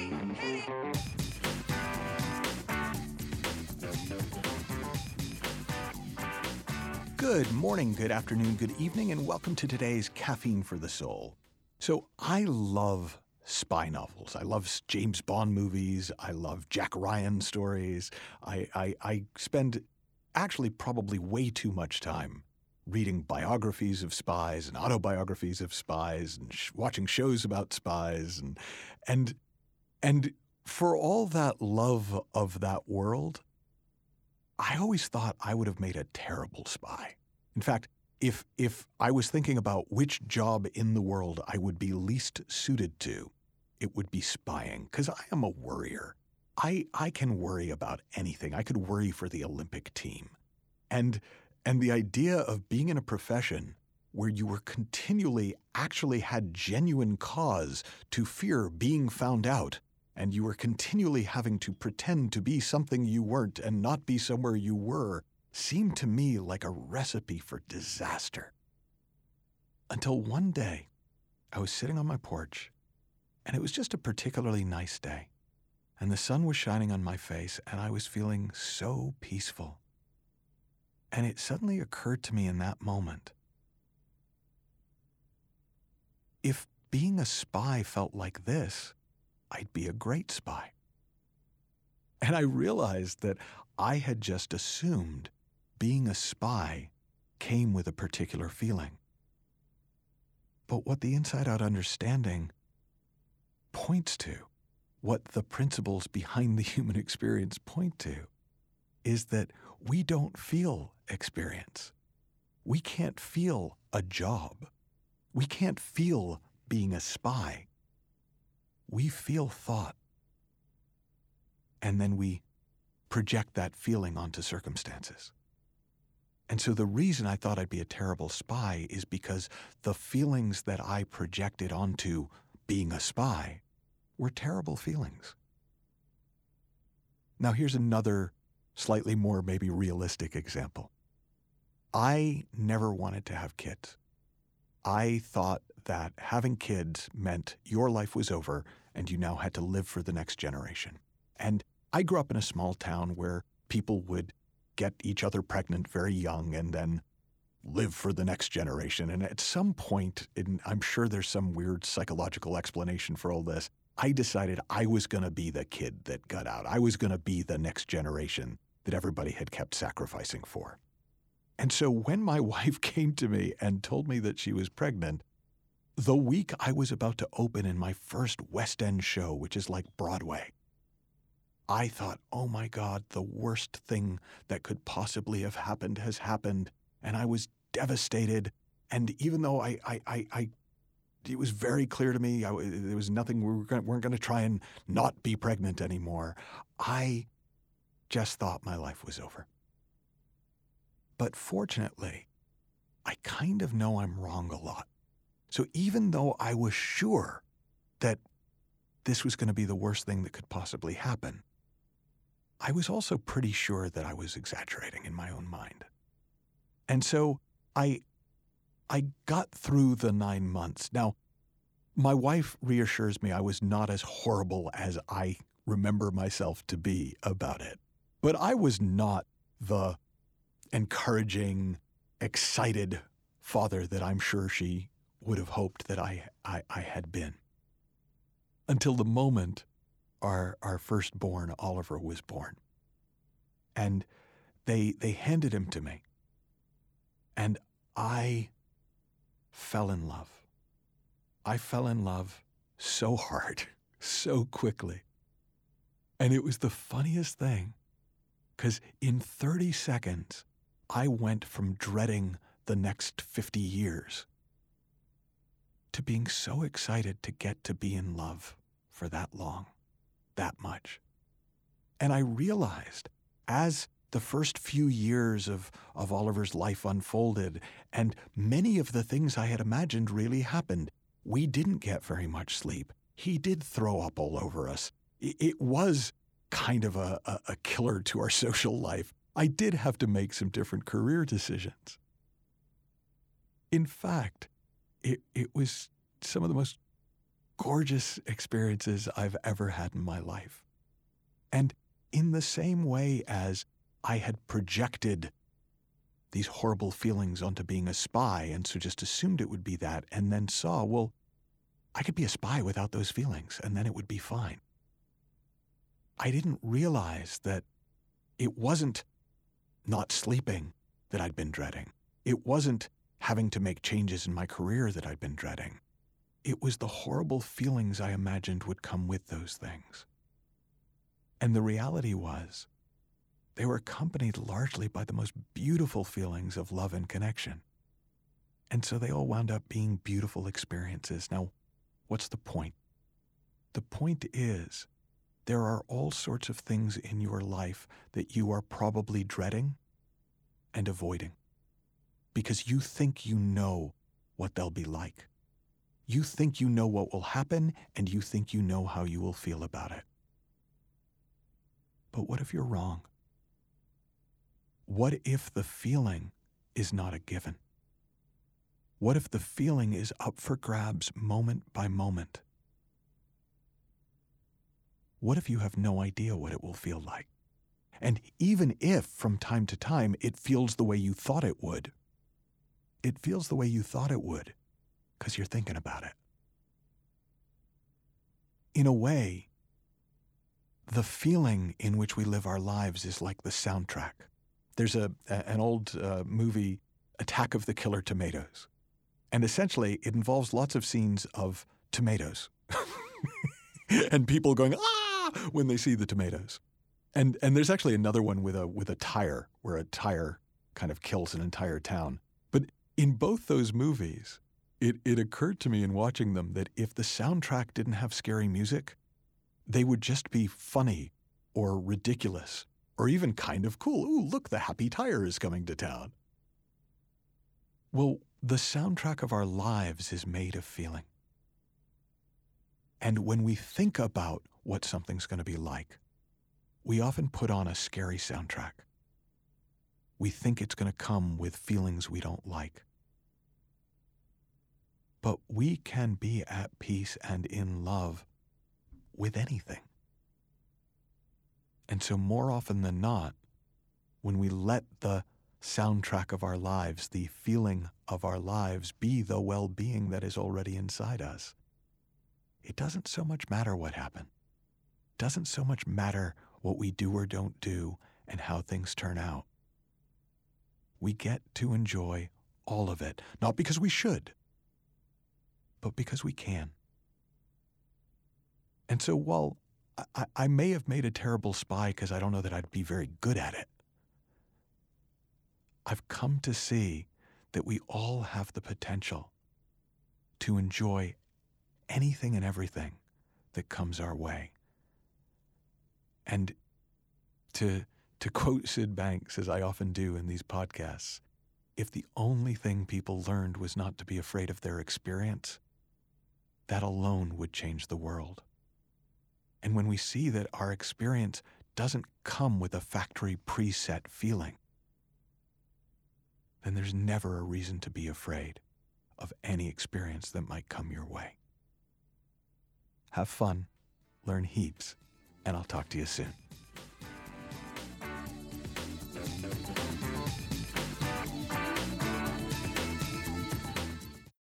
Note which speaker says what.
Speaker 1: Good morning, good afternoon, good evening, and welcome to today's Caffeine for the Soul. So I love spy novels. I love James Bond movies. I love Jack Ryan stories. I spend actually probably way too much time reading biographies of spies and autobiographies of spies and watching shows about spies. And for all that love of that world, I always thought I would have made a terrible spy. In fact, if I was thinking about which job in the world I would be least suited to, it would be spying, because I am a worrier. I can worry about anything. I could worry for the Olympic team. And the idea of being in a profession where you were continually actually had genuine cause to fear being found out, and you were continually having to pretend to be something you weren't and not be somewhere you were, seemed to me like a recipe for disaster. Until one day, I was sitting on my porch, and it was just a particularly nice day, and the sun was shining on my face, and I was feeling so peaceful. And it suddenly occurred to me in that moment, if being a spy felt like this, I'd be a great spy. And I realized that I had just assumed being a spy came with a particular feeling. But what the inside-out understanding points to, what the principles behind the human experience point to, is that we don't feel experience. We can't feel a job. We can't feel being a spy. We feel thought, and then we project that feeling onto circumstances. And so the reason I thought I'd be a terrible spy is because the feelings that I projected onto being a spy were terrible feelings. Now here's another slightly more maybe realistic example. I never wanted to have kids. I thought that having kids meant your life was over and you now had to live for the next generation. And I grew up in a small town where people would get each other pregnant very young and then live for the next generation. And at some point, and I'm sure there's some weird psychological explanation for all this, I decided I was going to be the kid that got out. I was going to be the next generation that everybody had kept sacrificing for. And so when my wife came to me and told me that she was pregnant, the week I was about to open in my first West End show, which is like Broadway, I thought, oh my God, the worst thing that could possibly have happened has happened. And I was devastated. And even though it was very clear to me, there was nothing, we weren't going to try and not be pregnant anymore, I just thought my life was over. But fortunately, I kind of know I'm wrong a lot. So even though I was sure that this was going to be the worst thing that could possibly happen, I was also pretty sure that I was exaggerating in my own mind. And so I got through the 9 months. Now, my wife reassures me I was not as horrible as I remember myself to be about it. But I was not the encouraging, excited father that I'm sure she would have hoped that I had been. Until the moment our firstborn, Oliver, was born. And they handed him to me. And I fell in love. I fell in love so hard, so quickly. And it was the funniest thing, because in 30 seconds, I went from dreading the next 50 years to being so excited to get to be in love for that long, that much. And I realized as the first few years of Oliver's life unfolded, and many of the things I had imagined really happened, we didn't get very much sleep. He did throw up all over us. It was kind of a killer to our social life. I did have to make some different career decisions. In fact, it was some of the most gorgeous experiences I've ever had in my life. And in the same way as I had projected these horrible feelings onto being a spy, and so just assumed it would be that, and then saw, well, I could be a spy without those feelings, and then it would be fine. I didn't realize that it wasn't not sleeping that I'd been dreading. It wasn't having to make changes in my career that I'd been dreading. It was the horrible feelings I imagined would come with those things. And the reality was, they were accompanied largely by the most beautiful feelings of love and connection. And so they all wound up being beautiful experiences. Now, what's the point? The point is, there are all sorts of things in your life that you are probably dreading and avoiding because you think you know what they'll be like. You think you know what will happen, and you think you know how you will feel about it. But what if you're wrong? What if the feeling is not a given? What if the feeling is up for grabs moment by moment? What if you have no idea what it will feel like? And even if, from time to time, it feels the way you thought it would, it feels the way you thought it would because you're thinking about it. In a way, the feeling in which we live our lives is like the soundtrack. There's an old movie, Attack of the Killer Tomatoes. And essentially, it involves lots of scenes of tomatoes. And people going, ah, when they see the tomatoes. And there's actually another one with a tire, where a tire kind of kills an entire town. But in both those movies, it occurred to me in watching them that if the soundtrack didn't have scary music, they would just be funny or ridiculous or even kind of cool. Ooh, look, the happy tire is coming to town. Well, the soundtrack of our lives is made of feeling. And when we think about what something's going to be like, we often put on a scary soundtrack. We think it's going to come with feelings we don't like. But we can be at peace and in love with anything. And so more often than not, when we let the soundtrack of our lives, the feeling of our lives, be the well-being that is already inside us, it doesn't so much matter what happened. It doesn't so much matter what we do or don't do and how things turn out. We get to enjoy all of it, not because we should, but because we can. And so while I may have made a terrible spy because I don't know that I'd be very good at it, I've come to see that we all have the potential to enjoy anything and everything that comes our way. And to quote Sid Banks, as I often do in these podcasts, if the only thing people learned was not to be afraid of their experience, that alone would change the world. And when we see that our experience doesn't come with a factory preset feeling, then there's never a reason to be afraid of any experience that might come your way. Have fun, learn heaps, and I'll talk to you soon.